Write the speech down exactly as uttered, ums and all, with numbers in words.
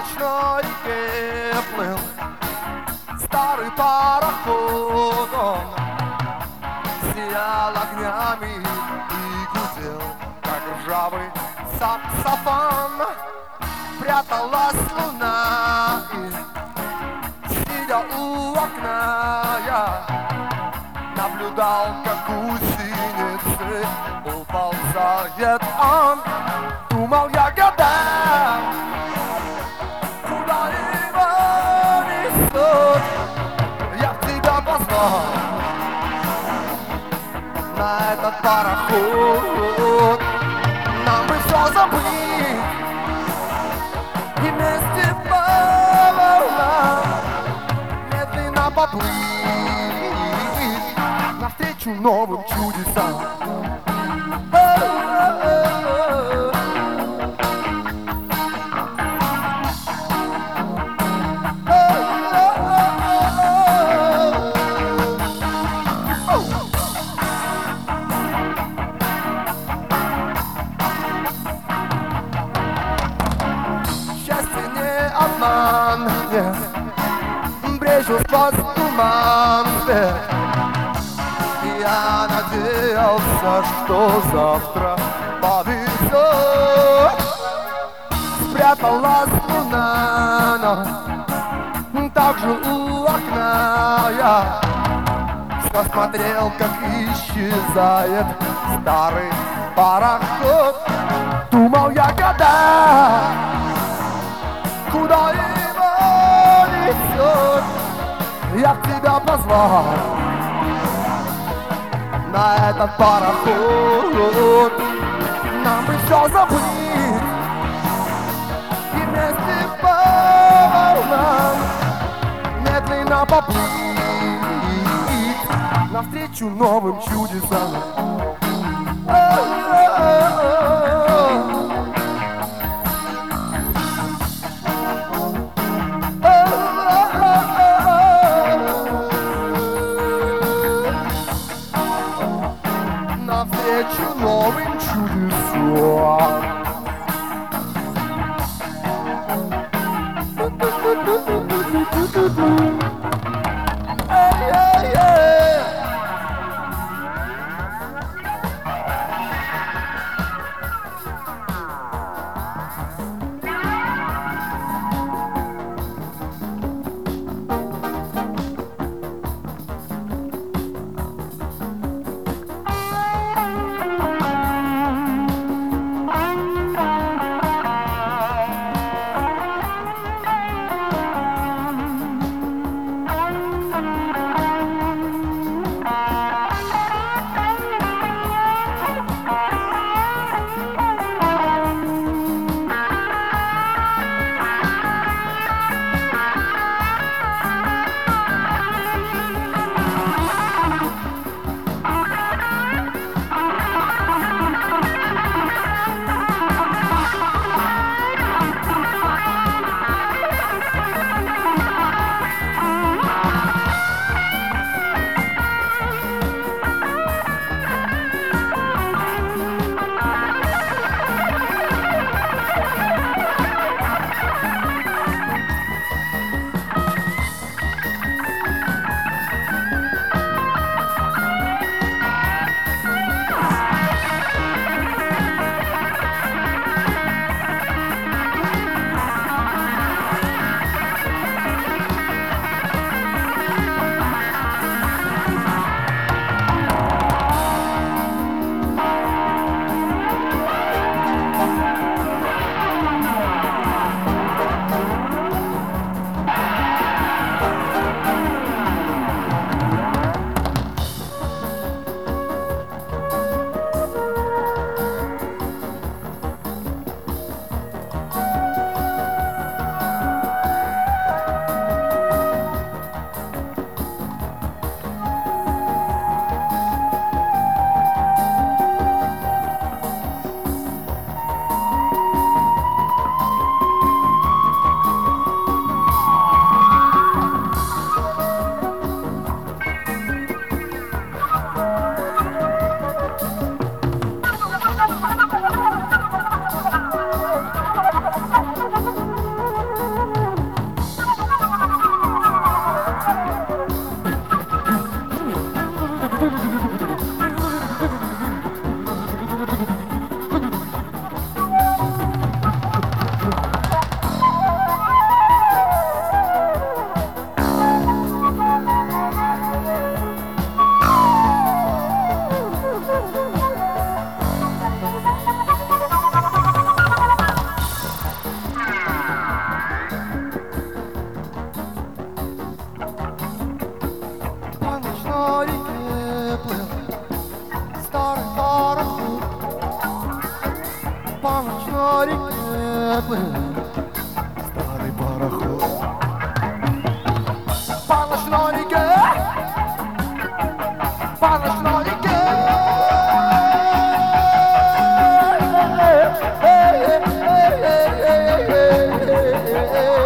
ночной плыл старый пароход, он сиял огнями и гудел, как ржавый саксофон. Пряталась луна, и, сидя у окна, я наблюдал, как гусеницы уползает он. Думал я года, куда его несут. Я в тебя позвал на этот пароход. Нам бы все забыть и вместе по волнам медленно поплыть навстречу новым чудесам. Брежу сквозь туман свет. Я надеялся, что завтра повезет. Спряталась луна, но также у окна я все смотрел, как исчезает старый пароход. Думал я года, куда его несет. Я в тебя позвал на этот пароход. Нам бы все забыть и вместе по волнам медленно поплыть навстречу новым чудесам. Навстречу новым чудесам. الشيء